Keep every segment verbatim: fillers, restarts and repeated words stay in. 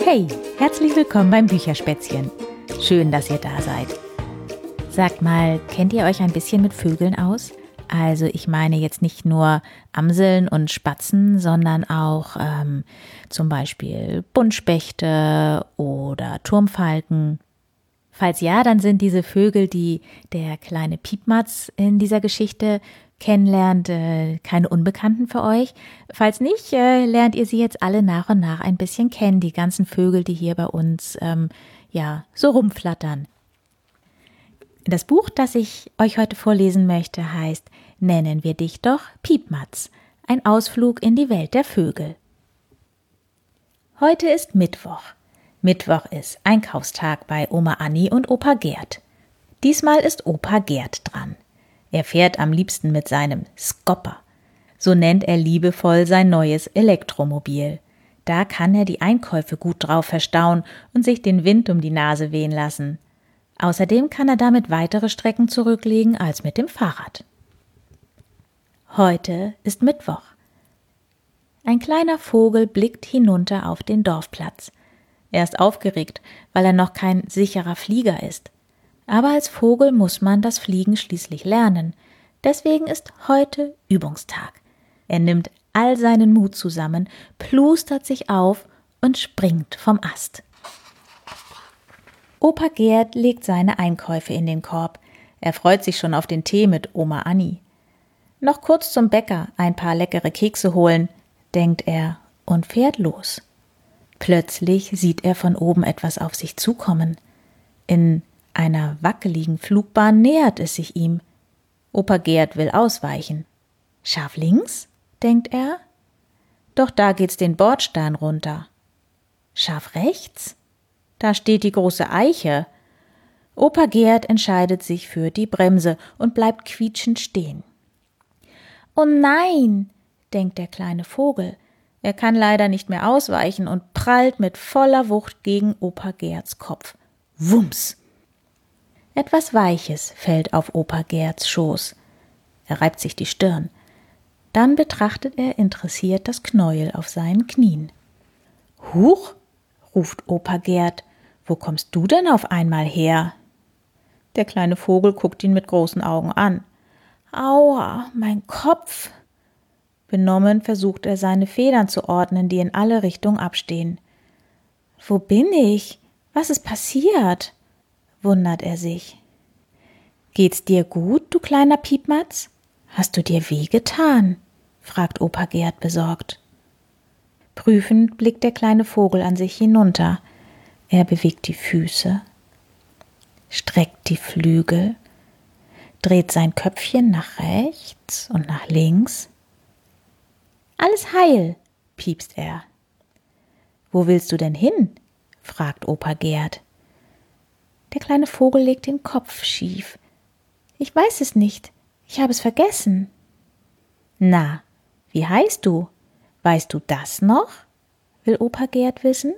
Hey, herzlich willkommen beim Bücherspätzchen. Schön, dass ihr da seid. Sagt mal, kennt ihr euch ein bisschen mit Vögeln aus? Also ich meine jetzt nicht nur Amseln und Spatzen, sondern auch ähm, zum Beispiel Buntspechte oder Turmfalken. Falls ja, dann sind diese Vögel, die der kleine Piepmatz in dieser Geschichte kennenlernt, äh, keine Unbekannten für euch. Falls nicht, äh, lernt ihr sie jetzt alle nach und nach ein bisschen kennen, die ganzen Vögel, die hier bei uns ähm, ja so rumflattern. Das Buch, das ich euch heute vorlesen möchte, heißt Nennen wir dich doch Piepmatz, ein Ausflug in die Welt der Vögel. Heute ist Mittwoch. Mittwoch ist Einkaufstag bei Oma Anni und Opa Gerd. Diesmal ist Opa Gerd dran. Er fährt am liebsten mit seinem Skopper. So nennt er liebevoll sein neues Elektromobil. Da kann er die Einkäufe gut drauf verstauen und sich den Wind um die Nase wehen lassen. Außerdem kann er damit weitere Strecken zurücklegen als mit dem Fahrrad. Heute ist Mittwoch. Ein kleiner Vogel blickt hinunter auf den Dorfplatz. Er ist aufgeregt, weil er noch kein sicherer Flieger ist. Aber als Vogel muss man das Fliegen schließlich lernen. Deswegen ist heute Übungstag. Er nimmt all seinen Mut zusammen, plustert sich auf und springt vom Ast. Opa Gerd legt seine Einkäufe in den Korb. Er freut sich schon auf den Tee mit Oma Anni. Noch kurz zum Bäcker ein paar leckere Kekse holen, denkt er und fährt los. Plötzlich sieht er von oben etwas auf sich zukommen. In einer wackeligen Flugbahn nähert es sich ihm. Opa Gerd will ausweichen. Scharf links, denkt er. Doch da geht's den Bordstein runter. Scharf rechts? Da steht die große Eiche. Opa Gerd entscheidet sich für die Bremse und bleibt quietschend stehen. Oh nein, denkt der kleine Vogel. Er kann leider nicht mehr ausweichen und prallt mit voller Wucht gegen Opa Gerds Kopf. Wumms! Etwas Weiches fällt auf Opa Gerds Schoß. Er reibt sich die Stirn. Dann betrachtet er interessiert das Knäuel auf seinen Knien. »Huch«, ruft Opa Gerd, »wo kommst du denn auf einmal her?« Der kleine Vogel guckt ihn mit großen Augen an. »Aua, mein Kopf!« Benommen versucht er, seine Federn zu ordnen, die in alle Richtungen abstehen. »Wo bin ich? Was ist passiert?« wundert er sich. »Geht's dir gut, du kleiner Piepmatz? Hast du dir wehgetan?« fragt Opa Gerd besorgt. Prüfend blickt der kleine Vogel an sich hinunter. Er bewegt die Füße, streckt die Flügel, dreht sein Köpfchen nach rechts und nach links. »Alles heil«, piepst er. »Wo willst du denn hin?« fragt Opa Gerd. Der kleine Vogel legt den Kopf schief. »Ich weiß es nicht. Ich habe es vergessen.« »Na, wie heißt du? Weißt du das noch?« will Opa Gerd wissen.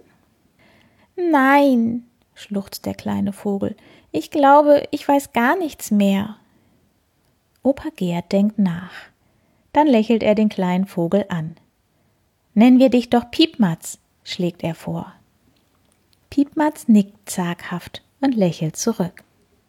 »Nein«, schluchzt der kleine Vogel. »Ich glaube, ich weiß gar nichts mehr.« Opa Gerd denkt nach. Dann lächelt er den kleinen Vogel an. »Nennen wir dich doch Piepmatz«, schlägt er vor. Piepmatz nickt zaghaft und lächelt zurück.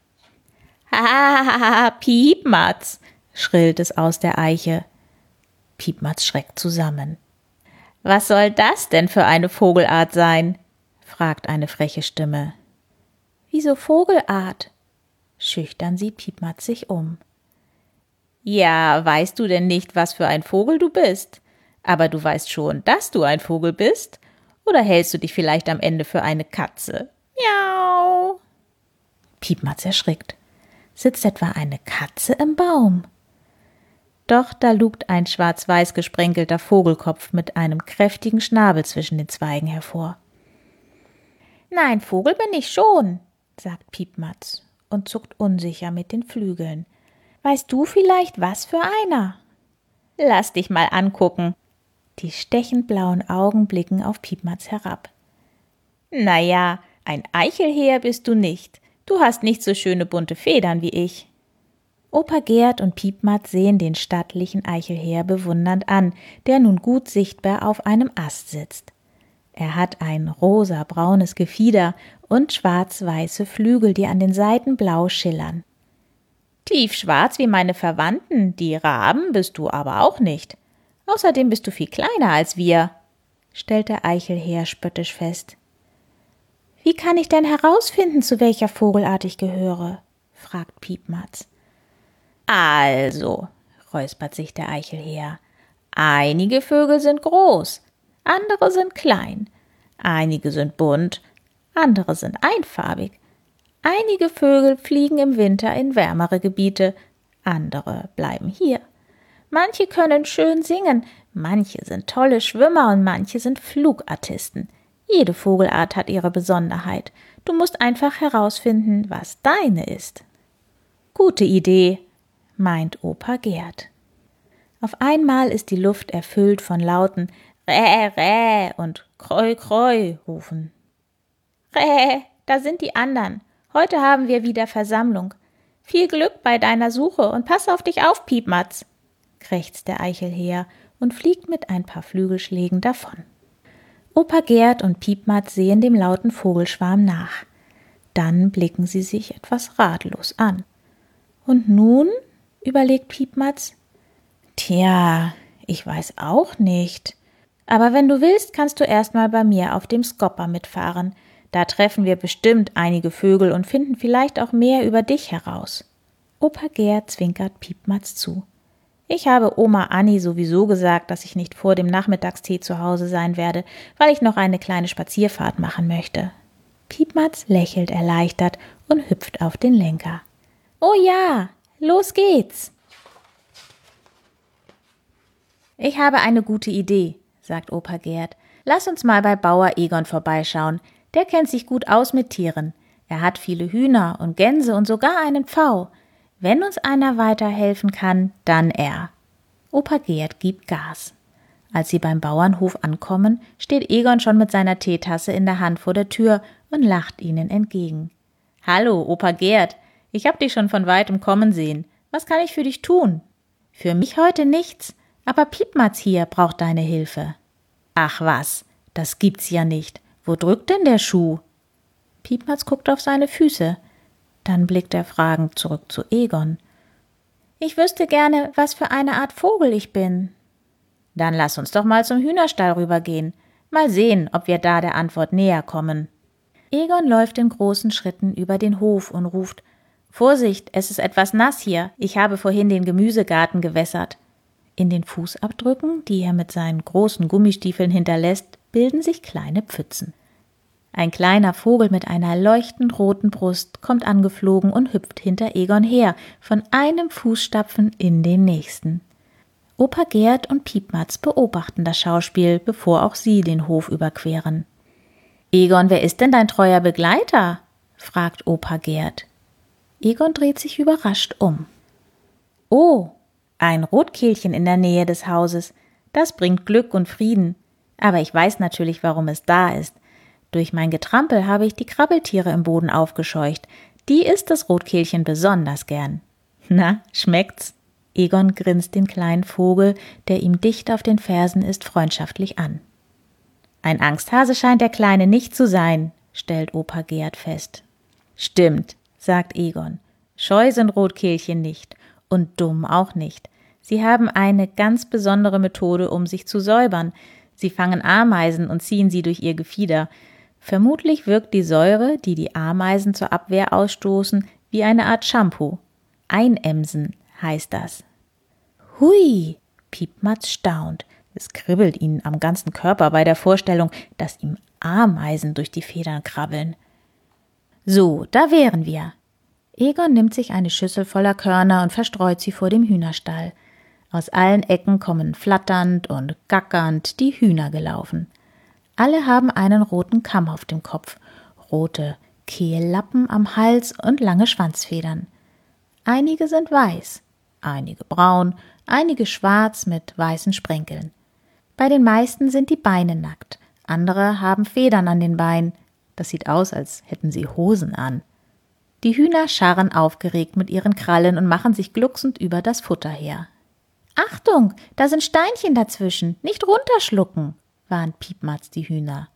»Ha, Piepmatz«, schrillt es aus der Eiche. Piepmatz schreckt zusammen. »Was soll das denn für eine Vogelart sein?« fragt eine freche Stimme. »Wieso Vogelart?« Schüchtern sieht Piepmatz sich um. »Ja, weißt du denn nicht, was für ein Vogel du bist? Aber du weißt schon, dass du ein Vogel bist? Oder hältst du dich vielleicht am Ende für eine Katze? Miau!« Piepmatz erschrickt. Sitzt etwa eine Katze im Baum? Doch da lugt ein schwarz-weiß gesprenkelter Vogelkopf mit einem kräftigen Schnabel zwischen den Zweigen hervor. »Nein, Vogel bin ich schon«, sagt Piepmatz und zuckt unsicher mit den Flügeln. »Weißt du vielleicht, was für einer?« »Lass dich mal angucken.« Die stechend blauen Augen blicken auf Piepmatz herab. »Na ja, ein Eichelheer bist du nicht. Du hast nicht so schöne bunte Federn wie ich.« Opa Gerd und Piepmatz sehen den stattlichen Eichelheer bewundernd an, der nun gut sichtbar auf einem Ast sitzt. Er hat ein rosa-braunes Gefieder und schwarz-weiße Flügel, die an den Seiten blau schillern. Tiefschwarz wie meine Verwandten, die Raben, bist du aber auch nicht. Außerdem bist du viel kleiner als wir, stellt der Eichelherr spöttisch fest. Wie kann ich denn herausfinden, zu welcher Vogelart ich gehöre? Fragt Piepmatz. Also, räuspert sich der Eichelherr, einige Vögel sind groß, andere sind klein, einige sind bunt, andere sind einfarbig. Einige Vögel fliegen im Winter in wärmere Gebiete, andere bleiben hier. Manche können schön singen, manche sind tolle Schwimmer und manche sind Flugartisten. Jede Vogelart hat ihre Besonderheit. Du musst einfach herausfinden, was deine ist. Gute Idee, meint Opa Gerd. Auf einmal ist die Luft erfüllt von lauten Räh, Räh und Kreu, Kreu rufen. Räh, da sind die anderen. Heute haben wir wieder Versammlung. Viel Glück bei deiner Suche und pass auf dich auf, Piepmatz, krächzt der Eichelherr und fliegt mit ein paar Flügelschlägen davon. Opa Gerd und Piepmatz sehen dem lauten Vogelschwarm nach. Dann blicken sie sich etwas ratlos an. Und nun, überlegt Piepmatz, tja, ich weiß auch nicht. Aber wenn du willst, kannst du erst mal bei mir auf dem Skopper mitfahren. Da treffen wir bestimmt einige Vögel und finden vielleicht auch mehr über dich heraus. Opa Gerd zwinkert Piepmatz zu. Ich habe Oma Anni sowieso gesagt, dass ich nicht vor dem Nachmittagstee zu Hause sein werde, weil ich noch eine kleine Spazierfahrt machen möchte. Piepmatz lächelt erleichtert und hüpft auf den Lenker. Oh ja, los geht's! Ich habe eine gute Idee, sagt Opa Gerd. Lass uns mal bei Bauer Egon vorbeischauen. Der kennt sich gut aus mit Tieren. Er hat viele Hühner und Gänse und sogar einen Pfau. Wenn uns einer weiterhelfen kann, dann er. Opa Gerd gibt Gas. Als sie beim Bauernhof ankommen, steht Egon schon mit seiner Teetasse in der Hand vor der Tür und lacht ihnen entgegen. Hallo, Opa Gerd, ich hab dich schon von weitem kommen sehen. Was kann ich für dich tun? Für mich heute nichts, aber Piepmatz hier braucht deine Hilfe. Ach was, das gibt's ja nicht. Wo drückt denn der Schuh? Piepmatz guckt auf seine Füße. Dann blickt er fragend zurück zu Egon. Ich wüsste gerne, was für eine Art Vogel ich bin. Dann lass uns doch mal zum Hühnerstall rübergehen. Mal sehen, ob wir da der Antwort näher kommen. Egon läuft in großen Schritten über den Hof und ruft, Vorsicht, es ist etwas nass hier. Ich habe vorhin den Gemüsegarten gewässert. In den Fußabdrücken, die er mit seinen großen Gummistiefeln hinterlässt, bilden sich kleine Pfützen. Ein kleiner Vogel mit einer leuchtend roten Brust kommt angeflogen und hüpft hinter Egon her, von einem Fußstapfen in den nächsten. Opa Gerd und Piepmatz beobachten das Schauspiel, bevor auch sie den Hof überqueren. Egon, wer ist denn dein treuer Begleiter? Fragt Opa Gerd. Egon dreht sich überrascht um. Oh, ein Rotkehlchen in der Nähe des Hauses. Das bringt Glück und Frieden. Aber ich weiß natürlich, warum es da ist. Durch mein Getrampel habe ich die Krabbeltiere im Boden aufgescheucht. Die isst das Rotkehlchen besonders gern. Na, schmeckt's? Egon grinst den kleinen Vogel, der ihm dicht auf den Fersen ist, freundschaftlich an. Ein Angsthase scheint der Kleine nicht zu sein, stellt Opa Gerd fest. Stimmt, sagt Egon. Scheu sind Rotkehlchen nicht und dumm auch nicht. Sie haben eine ganz besondere Methode, um sich zu säubern. Sie fangen Ameisen und ziehen sie durch ihr Gefieder. Vermutlich wirkt die Säure, die die Ameisen zur Abwehr ausstoßen, wie eine Art Shampoo. Einämsen heißt das. Hui, Piepmatz staunt. Es kribbelt ihn am ganzen Körper bei der Vorstellung, dass ihm Ameisen durch die Federn krabbeln. So, da wären wir. Egon nimmt sich eine Schüssel voller Körner und verstreut sie vor dem Hühnerstall. Aus allen Ecken kommen flatternd und gackernd die Hühner gelaufen. Alle haben einen roten Kamm auf dem Kopf, rote Kehllappen am Hals und lange Schwanzfedern. Einige sind weiß, einige braun, einige schwarz mit weißen Sprenkeln. Bei den meisten sind die Beine nackt, andere haben Federn an den Beinen. Das sieht aus, als hätten sie Hosen an. Die Hühner scharren aufgeregt mit ihren Krallen und machen sich glucksend über das Futter her. »Achtung, da sind Steinchen dazwischen, nicht runterschlucken«, warnt Piepmatz die Hühner.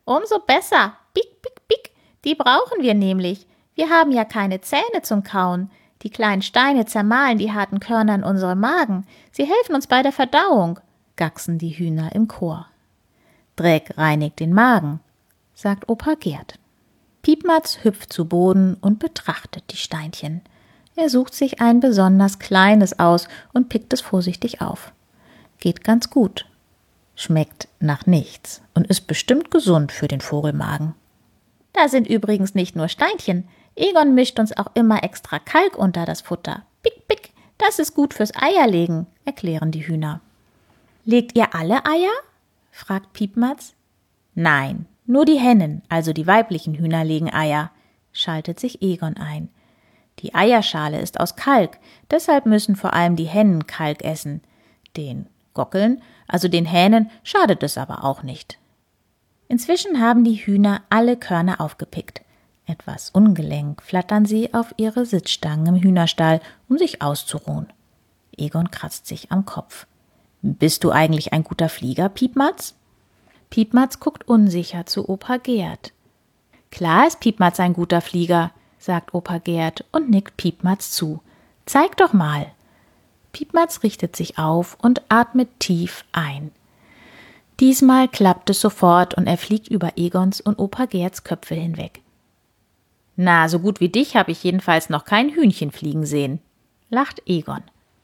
Umso besser. Pick, pick, pick. Die brauchen wir nämlich. Wir haben ja keine Zähne zum Kauen. Die kleinen Steine zermahlen die harten Körner in unserem Magen. Sie helfen uns bei der Verdauung, gacksen die Hühner im Chor. Dreck reinigt den Magen, sagt Opa Gerd. Piepmatz hüpft zu Boden und betrachtet die Steinchen. Er sucht sich ein besonders kleines aus und pickt es vorsichtig auf. Geht ganz gut. Schmeckt nach nichts und ist bestimmt gesund für den Vogelmagen. Da sind übrigens nicht nur Steinchen. Egon mischt uns auch immer extra Kalk unter das Futter. Pick, pick, das ist gut fürs Eierlegen, erklären die Hühner. Legt ihr alle Eier? Fragt Piepmatz. Nein, nur die Hennen, also die weiblichen Hühner, legen Eier, schaltet sich Egon ein. Die Eierschale ist aus Kalk, deshalb müssen vor allem die Hennen Kalk essen. Den Gockeln, also den Hähnen, schadet es aber auch nicht. Inzwischen haben die Hühner alle Körner aufgepickt. Etwas ungelenk flattern sie auf ihre Sitzstangen im Hühnerstall, um sich auszuruhen. Egon kratzt sich am Kopf. »Bist du eigentlich ein guter Flieger, Piepmatz?« Piepmatz guckt unsicher zu Opa Gerd. »Klar ist Piepmatz ein guter Flieger«, sagt Opa Gerd und nickt Piepmatz zu. »Zeig doch mal.« Piepmatz richtet sich auf und atmet tief ein. Diesmal klappt es sofort und er fliegt über Egons und Opa Gerds Köpfe hinweg. »Na, so gut wie dich habe ich jedenfalls noch kein Hühnchen fliegen sehen«, lacht Egon.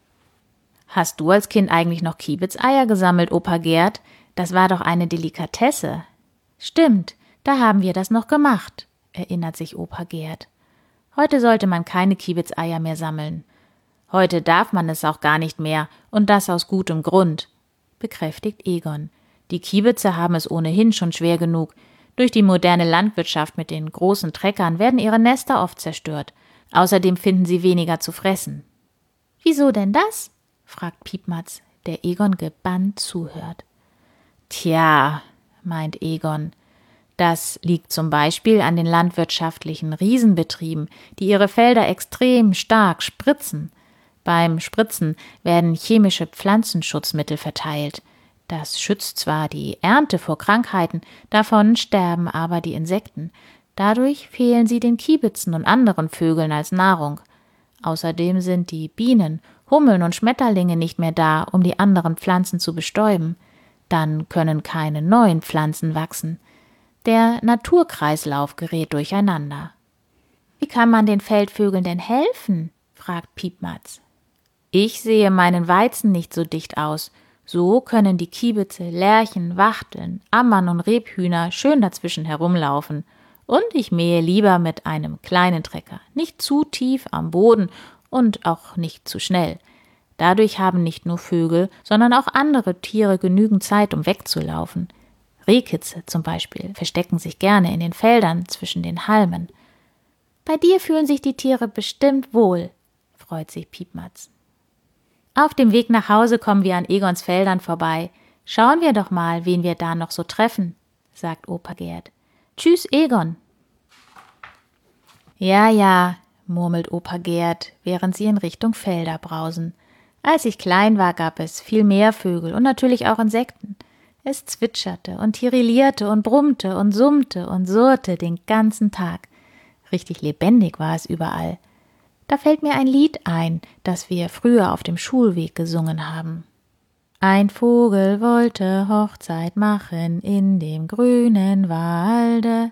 »Hast du als Kind eigentlich noch Kiebitzeier gesammelt, Opa Gerd? Das war doch eine Delikatesse.« »Stimmt, da haben wir das noch gemacht«, erinnert sich Opa Gerd. »Heute sollte man keine Kiebitzeier mehr sammeln. Heute darf man es auch gar nicht mehr und das aus gutem Grund«, bekräftigt Egon. »Die Kiebitze haben es ohnehin schon schwer genug. Durch die moderne Landwirtschaft mit den großen Treckern werden ihre Nester oft zerstört. Außerdem finden sie weniger zu fressen.« »Wieso denn das?« fragt Piepmatz, der Egon gebannt zuhört. »Tja«, meint Egon, »das liegt zum Beispiel an den landwirtschaftlichen Riesenbetrieben, die ihre Felder extrem stark spritzen. Beim Spritzen werden chemische Pflanzenschutzmittel verteilt. Das schützt zwar die Ernte vor Krankheiten, davon sterben aber die Insekten. Dadurch fehlen sie den Kiebitzen und anderen Vögeln als Nahrung. Außerdem sind die Bienen, Hummeln und Schmetterlinge nicht mehr da, um die anderen Pflanzen zu bestäuben. Dann können keine neuen Pflanzen wachsen. Der Naturkreislauf gerät durcheinander.« »Wie kann man den Feldvögeln denn helfen?« fragt Piepmatz. »Ich sehe meinen Weizen nicht so dicht aus. So können die Kiebitze, Lerchen, Wachteln, Ammern und Rebhühner schön dazwischen herumlaufen. Und ich mähe lieber mit einem kleinen Trecker, nicht zu tief am Boden und auch nicht zu schnell. Dadurch haben nicht nur Vögel, sondern auch andere Tiere genügend Zeit, um wegzulaufen. Rehkitze zum Beispiel verstecken sich gerne in den Feldern zwischen den Halmen.« »Bei dir fühlen sich die Tiere bestimmt wohl«, freut sich Piepmatz. Auf dem Weg nach Hause kommen wir an Egons Feldern vorbei. »Schauen wir doch mal, wen wir da noch so treffen«, sagt Opa Gerd. »Tschüss, Egon.« »Ja, ja«, murmelt Opa Gerd, während sie in Richtung Felder brausen. »Als ich klein war, gab es viel mehr Vögel und natürlich auch Insekten. Es zwitscherte und tirillierte und brummte und summte und surrte den ganzen Tag. Richtig lebendig war es überall. Da fällt mir ein Lied ein, das wir früher auf dem Schulweg gesungen haben. Ein Vogel wollte Hochzeit machen in dem grünen Walde.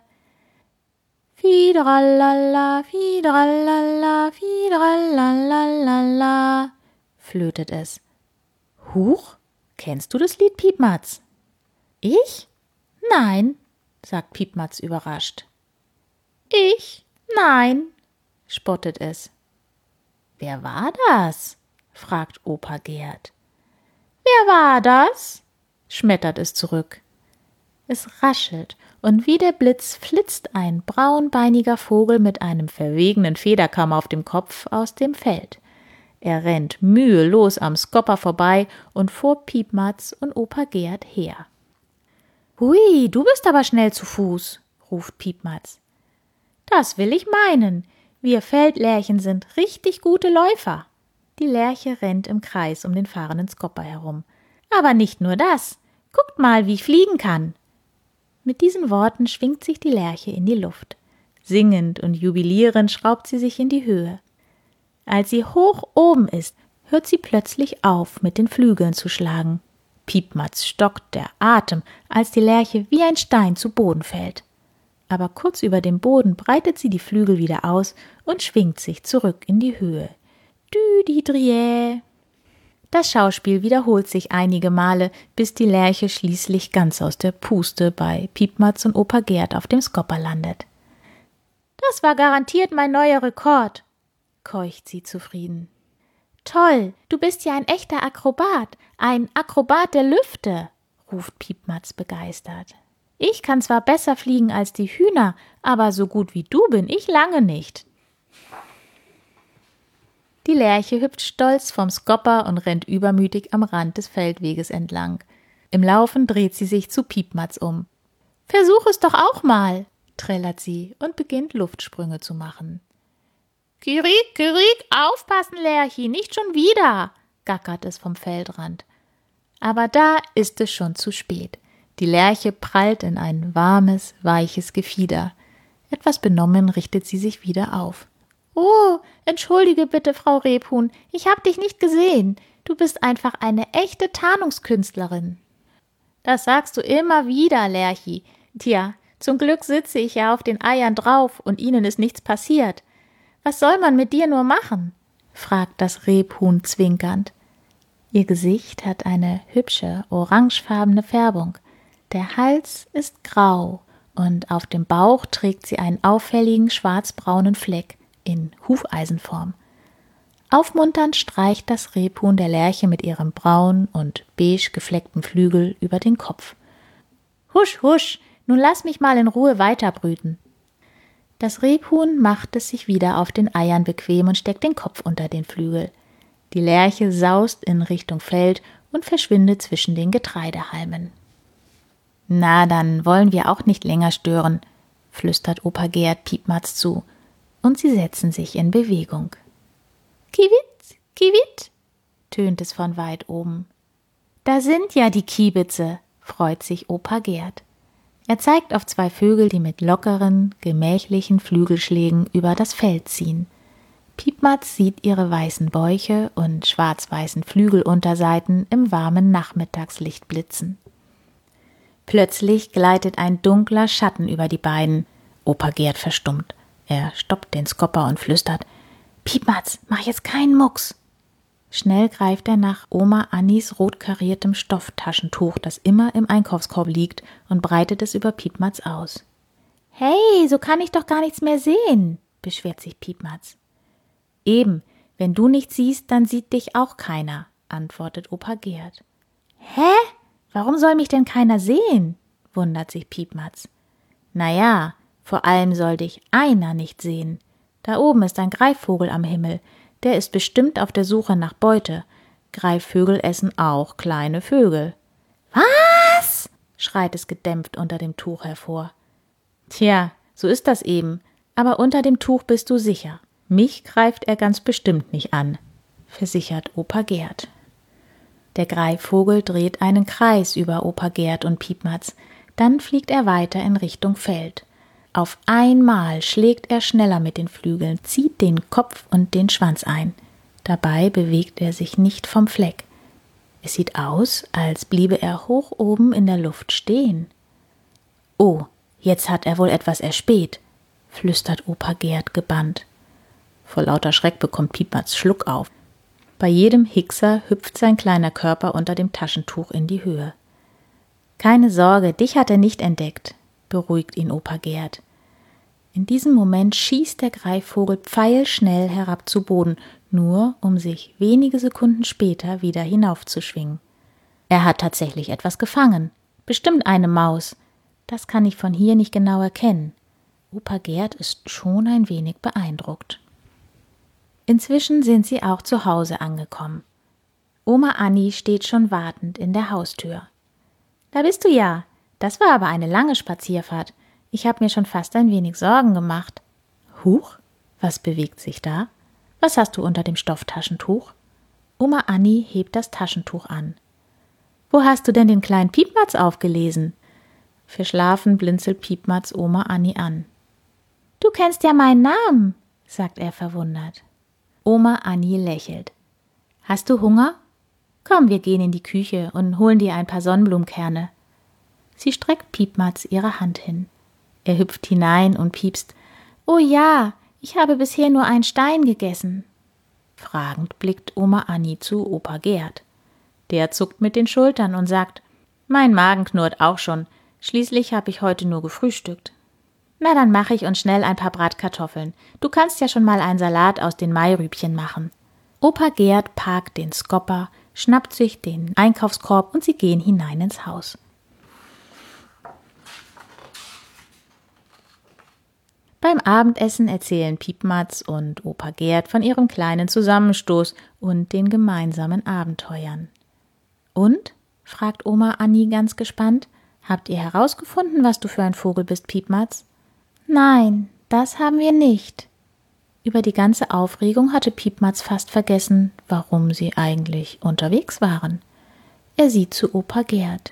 Fidralala, fidralala, fidralalalala, flötet es. Huch, kennst du das Lied, Piepmatz? Ich? Nein, sagt Piepmatz überrascht. Ich? Nein, spottet es. Wer war das? fragt Opa Gerd. Wer war das? schmettert es zurück. Es raschelt und wie der Blitz flitzt ein braunbeiniger Vogel mit einem verwegenen Federkamm auf dem Kopf aus dem Feld. Er rennt mühelos am Skopper vorbei und vor Piepmatz und Opa Gerd her. »Hui, du bist aber schnell zu Fuß«, ruft Piepmatz. »Das will ich meinen. Wir Feldlerchen sind richtig gute Läufer.« Die Lerche rennt im Kreis um den fahrenden Skopper herum. »Aber nicht nur das. Guckt mal, wie ich fliegen kann.« Mit diesen Worten schwingt sich die Lerche in die Luft. Singend und jubilierend schraubt sie sich in die Höhe. Als sie hoch oben ist, hört sie plötzlich auf, mit den Flügeln zu schlagen. Piepmatz stockt der Atem, als die Lerche wie ein Stein zu Boden fällt. Aber kurz über dem Boden breitet sie die Flügel wieder aus und schwingt sich zurück in die Höhe. Düdidriä. Das Schauspiel wiederholt sich einige Male, bis die Lerche schließlich ganz aus der Puste bei Piepmatz und Opa Gerd auf dem Skopper landet. »Das war garantiert mein neuer Rekord«, keucht sie zufrieden. »Toll, du bist ja ein echter Akrobat, ein Akrobat der Lüfte«, ruft Piepmatz begeistert. »Ich kann zwar besser fliegen als die Hühner, aber so gut wie du bin ich lange nicht.« Die Lerche hüpft stolz vom Skopper und rennt übermütig am Rand des Feldweges entlang. Im Laufen dreht sie sich zu Piepmatz um. »Versuch es doch auch mal«, trällert sie und beginnt Luftsprünge zu machen. »Kirik, Kirik, aufpassen, Lerchi, nicht schon wieder«, gackert es vom Feldrand. Aber da ist es schon zu spät. Die Lerche prallt in ein warmes, weiches Gefieder. Etwas benommen richtet sie sich wieder auf. »Oh, entschuldige bitte, Frau Rebhuhn, ich hab dich nicht gesehen. Du bist einfach eine echte Tarnungskünstlerin.« »Das sagst du immer wieder, Lerchi. Tja, zum Glück sitze ich ja auf den Eiern drauf und ihnen ist nichts passiert. Was soll man mit dir nur machen?« fragt das Rebhuhn zwinkernd. Ihr Gesicht hat eine hübsche, orangefarbene Färbung. Der Hals ist grau und auf dem Bauch trägt sie einen auffälligen schwarzbraunen Fleck in Hufeisenform. Aufmunternd streicht das Rebhuhn der Lerche mit ihrem braun und beige gefleckten Flügel über den Kopf. »Husch, husch, nun lass mich mal in Ruhe weiterbrüten.« Das Rebhuhn macht es sich wieder auf den Eiern bequem und steckt den Kopf unter den Flügel. Die Lerche saust in Richtung Feld und verschwindet zwischen den Getreidehalmen. »Na, dann wollen wir auch nicht länger stören«, flüstert Opa Gerd Piepmatz zu, und sie setzen sich in Bewegung. »Kiewit, Kiewit«, tönt es von weit oben. »Da sind ja die Kiebitze«, freut sich Opa Gerd. Er zeigt auf zwei Vögel, die mit lockeren, gemächlichen Flügelschlägen über das Feld ziehen. Piepmatz sieht ihre weißen Bäuche und schwarz-weißen Flügelunterseiten im warmen Nachmittagslicht blitzen. Plötzlich gleitet ein dunkler Schatten über die beiden. Opa Gerd verstummt. Er stoppt den Skopper und flüstert: »Piepmatz, mach jetzt keinen Mucks!« Schnell greift er nach Oma Annis rot kariertem Stofftaschentuch, das immer im Einkaufskorb liegt, und breitet es über Piepmatz aus. »Hey, so kann ich doch gar nichts mehr sehen«, beschwert sich Piepmatz. »Eben, wenn du nichts siehst, dann sieht dich auch keiner«, antwortet Opa Gerd. »Hä? Warum soll mich denn keiner sehen?«, wundert sich Piepmatz. »Naja, vor allem soll dich einer nicht sehen. Da oben ist ein Greifvogel am Himmel. Der ist bestimmt auf der Suche nach Beute. Greifvögel essen auch kleine Vögel.« »Was?«, schreit es gedämpft unter dem Tuch hervor. »Tja, so ist das eben. Aber unter dem Tuch bist du sicher. Mich greift er ganz bestimmt nicht an«, versichert Opa Gerd. Der Greifvogel dreht einen Kreis über Opa Gerd und Piepmatz. Dann fliegt er weiter in Richtung Feld. Auf einmal schlägt er schneller mit den Flügeln, zieht den Kopf und den Schwanz ein. Dabei bewegt er sich nicht vom Fleck. Es sieht aus, als bliebe er hoch oben in der Luft stehen. »Oh, jetzt hat er wohl etwas erspäht«, flüstert Opa Gerd gebannt. Vor lauter Schreck bekommt Piepmatz Schluck auf. Bei jedem Hickser hüpft sein kleiner Körper unter dem Taschentuch in die Höhe. »Keine Sorge, dich hat er nicht entdeckt«, beruhigt ihn Opa Gerd. In diesem Moment schießt der Greifvogel pfeilschnell herab zu Boden, nur um sich wenige Sekunden später wieder hinaufzuschwingen. Er hat tatsächlich etwas gefangen, bestimmt eine Maus. Das kann ich von hier nicht genau erkennen. Opa Gerd ist schon ein wenig beeindruckt. Inzwischen sind sie auch zu Hause angekommen. Oma Anni steht schon wartend in der Haustür. »Da bist du ja. Das war aber eine lange Spazierfahrt. Ich habe mir schon fast ein wenig Sorgen gemacht.« »Huch, was bewegt sich da? Was hast du unter dem Stofftaschentuch?« Oma Anni hebt das Taschentuch an. »Wo hast du denn den kleinen Piepmatz aufgelesen?« Verschlafen blinzelt Piepmatz Oma Annie an. »Du kennst ja meinen Namen«, sagt er verwundert. Oma Annie lächelt. »Hast du Hunger? Komm, wir gehen in die Küche und holen dir ein paar Sonnenblumenkerne.« Sie streckt Piepmatz ihre Hand hin. Er hüpft hinein und piepst. »Oh ja, ich habe bisher nur einen Stein gegessen.« Fragend blickt Oma Annie zu Opa Gerd. Der zuckt mit den Schultern und sagt, »Mein Magen knurrt auch schon. Schließlich habe ich heute nur gefrühstückt.« »Na, dann mache ich uns schnell ein paar Bratkartoffeln. Du kannst ja schon mal einen Salat aus den Mairübchen machen.« Opa Gerd parkt den Skopper, schnappt sich den Einkaufskorb und sie gehen hinein ins Haus. Beim Abendessen erzählen Piepmatz und Opa Gerd von ihrem kleinen Zusammenstoß und den gemeinsamen Abenteuern. »Und?«, fragt Oma Annie ganz gespannt, »habt ihr herausgefunden, was du für ein Vogel bist, Piepmatz?« »Nein, das haben wir nicht.« Über die ganze Aufregung hatte Piepmatz fast vergessen, warum sie eigentlich unterwegs waren. Er sieht zu Opa Gerd.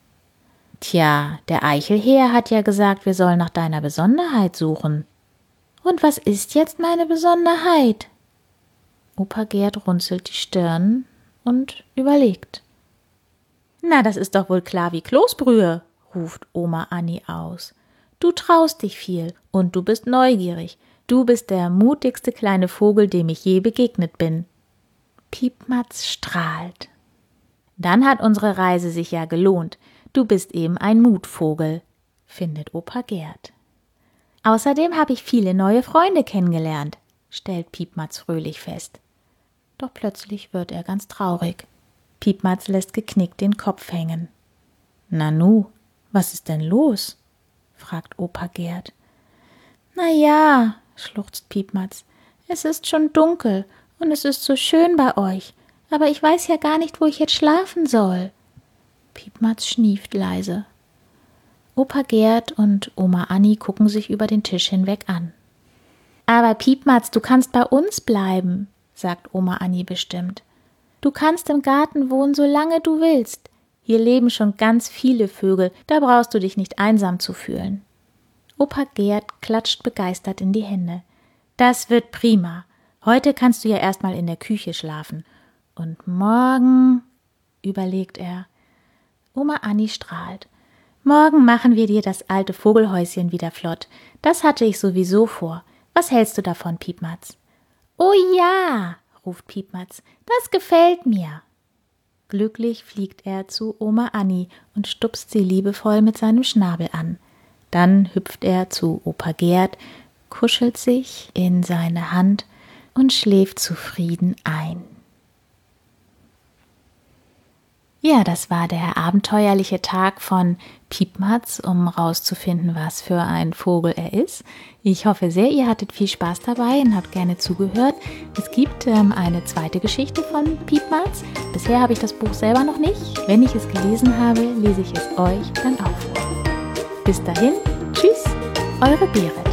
»Tja, der Eichelherr hat ja gesagt, wir sollen nach deiner Besonderheit suchen.« »Und was ist jetzt meine Besonderheit?« Opa Gerd runzelt die Stirn und überlegt. »Na, das ist doch wohl klar wie Kloßbrühe«, ruft Oma Annie aus. »Du traust dich viel und du bist neugierig. Du bist der mutigste kleine Vogel, dem ich je begegnet bin.« Piepmatz strahlt. »Dann hat unsere Reise sich ja gelohnt. Du bist eben ein Mutvogel«, findet Opa Gerd. »Außerdem habe ich viele neue Freunde kennengelernt«, stellt Piepmatz fröhlich fest. Doch plötzlich wird er ganz traurig. Piepmatz lässt geknickt den Kopf hängen. »Nanu, was ist denn los?«, fragt Opa Gerd. »Na ja«, schluchzt Piepmatz, »es ist schon dunkel und es ist so schön bei euch, aber ich weiß ja gar nicht, wo ich jetzt schlafen soll.« Piepmatz schnieft leise. Opa Gerd und Oma Annie gucken sich über den Tisch hinweg an. »Aber Piepmatz, du kannst bei uns bleiben«, sagt Oma Annie bestimmt. »Du kannst im Garten wohnen, solange du willst. Hier leben schon ganz viele Vögel, da brauchst du dich nicht einsam zu fühlen.« Opa Gerd klatscht begeistert in die Hände. »Das wird prima. Heute kannst du ja erstmal in der Küche schlafen. Und morgen«, überlegt er. Oma Annie strahlt. »Morgen machen wir dir das alte Vogelhäuschen wieder flott. Das hatte ich sowieso vor. Was hältst du davon, Piepmatz?« »Oh ja«, ruft Piepmatz, »das gefällt mir.« Glücklich fliegt er zu Oma Annie und stupst sie liebevoll mit seinem Schnabel an. Dann hüpft er zu Opa Gerd, kuschelt sich in seine Hand und schläft zufrieden ein. Ja, das war der abenteuerliche Tag von Piepmatz, um rauszufinden, was für ein Vogel er ist. Ich hoffe sehr, ihr hattet viel Spaß dabei und habt gerne zugehört. Es gibt ähm, eine zweite Geschichte von Piepmatz. Bisher habe ich das Buch selber noch nicht. Wenn ich es gelesen habe, lese ich es euch dann auch vor. Bis dahin, tschüss, eure Berit.